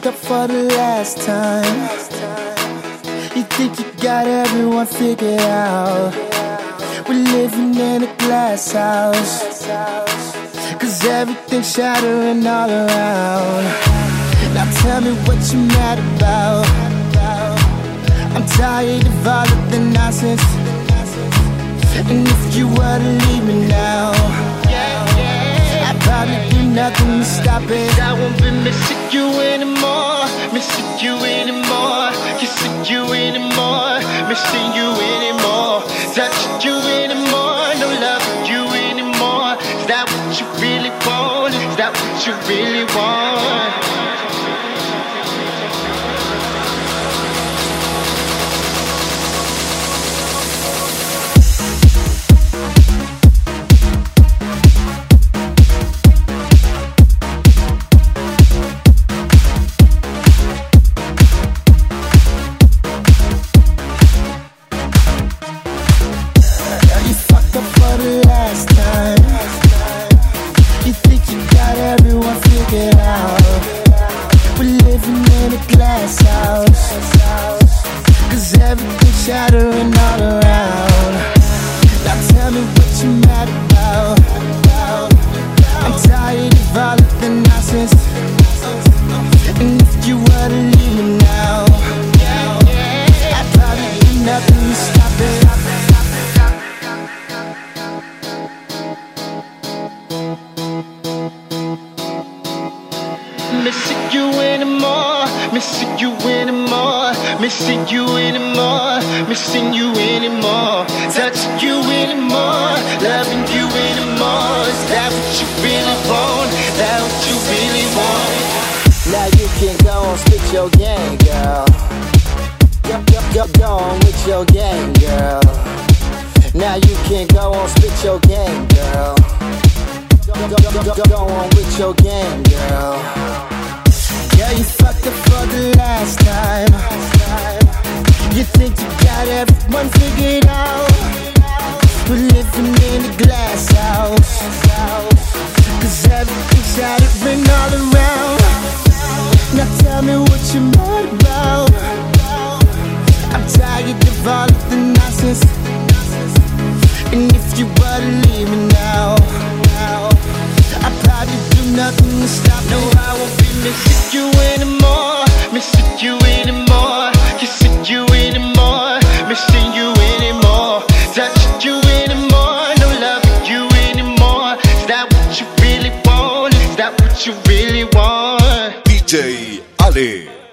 fucked up for the last time. You think you got everyone figured out. We're living in a glass house, 'cause everything's shattering all around. Now tell me what you're mad about. I'm tired of all of the nonsense. And if you were to leave me now, I'd probably do nothing to stop it. I won't be missing you anymore, missing you anymore, kissing you anymore, missing you anymore, touching you anymore, no loving you anymore. Is that what you really want? Is that what you really want? Shattering all around. Now tell me what you're mad about. I'm tired of all of the nonsense. And if you were to leave me now, I'd probably do nothing to stop it. Missing you anymore, missing you anymore, missing you anymore, missing you anymore, touching you anymore, loving you anymore. Is that what you really want? Is that what you really want? Now you can go on, spit your game, girl. Go on with your game, girl. Now you can go on, spit your game, girl. Go on with your game, girl. Yeah, you fucked up for the last time. You think you got everyone figured out. We're living in a glass house, 'cause everything's shattering all around. Now tell me what you're mad about. I'm tired of all of the nonsense. And if you were to leave me now, I'd probably do nothing to stop. No, I won't be missing you anymore, missing you anymore, kissing you anymore, missing you anymore, touching you anymore, no loving you anymore. Is that what you really want? Is that what you really want? DJ Ale.